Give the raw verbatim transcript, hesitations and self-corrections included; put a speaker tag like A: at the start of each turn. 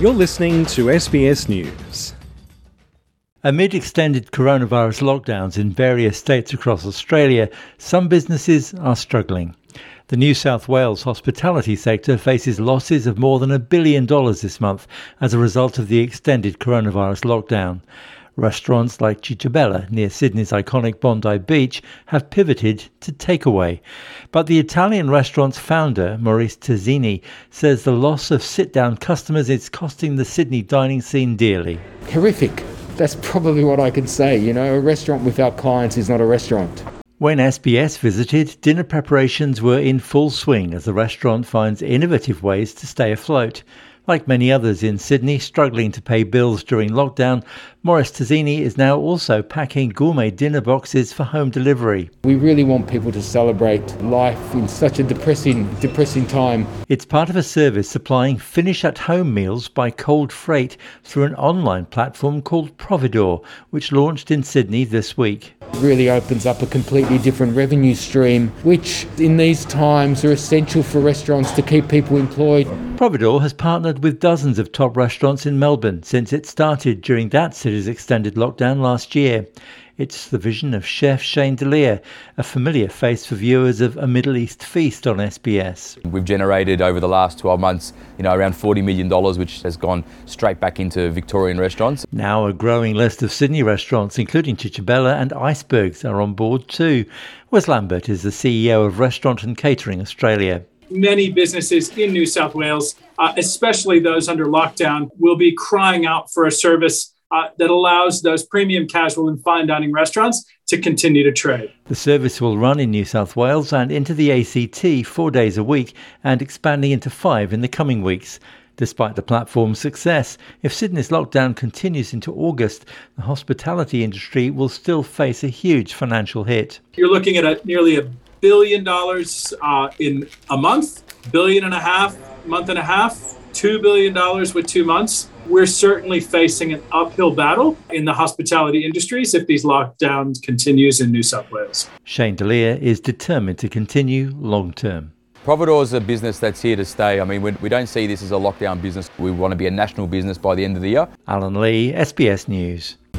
A: You're listening to S B S News.
B: Amid extended coronavirus lockdowns in various states across Australia, some businesses are struggling. The New South Wales hospitality sector faces losses of more than a billion dollars this month as a result of the extended coronavirus lockdown. Restaurants like Ciccabella near Sydney's iconic Bondi Beach have pivoted to takeaway. But the Italian restaurant's founder, Maurice Terzini, says the loss of sit-down customers is costing the Sydney dining scene dearly.
C: Horrific. That's probably what I could say. You know, a restaurant without clients is not a restaurant.
B: When S B S visited, dinner preparations were in full swing as the restaurant finds innovative ways to stay afloat. Like many others in Sydney struggling to pay bills during lockdown, Maurice Terzini is now also packing gourmet dinner boxes for home delivery.
C: We really want people to celebrate life in such a depressing, depressing time.
B: It's part of a service supplying finish-at-home meals by cold freight through an online platform called Providore, which launched in Sydney this week.
C: It really opens up a completely different revenue stream, which in these times are essential for restaurants to keep people employed.
B: Providore has partnered with dozens of top restaurants in Melbourne since it started during that city's extended lockdown last year. It's the vision of chef Shane Delia, a familiar face for viewers of A Middle East Feast on S B S.
D: We've generated over the last twelve months, you know, around forty million dollars, which has gone straight back into Victorian restaurants.
B: Now a growing list of Sydney restaurants, including Ciccabella and Icebergs, are on board too. Wes Lambert is the C E O of Restaurant and Catering Australia.
E: Many businesses in New South Wales, uh, especially those under lockdown, will be crying out for a service uh, that allows those premium casual and fine dining restaurants to continue to trade.
B: The service will run in New South Wales and into the A C T four days a week and expanding into five in the coming weeks. Despite the platform's success, if Sydney's lockdown continues into August, the hospitality industry will still face a huge financial hit.
E: You're looking at a, nearly a billion dollars uh, in a month, billion and a half, month and a half, two billion dollars with two months. We're certainly facing an uphill battle in the hospitality industries if these lockdowns continues in New South Wales.
B: Shane Delia is determined to continue long term.
D: Providore is a business that's here to stay. I mean, we, we don't see this as a lockdown business. We want to be a national business by the end of the year.
B: Alan Lee, S B S News.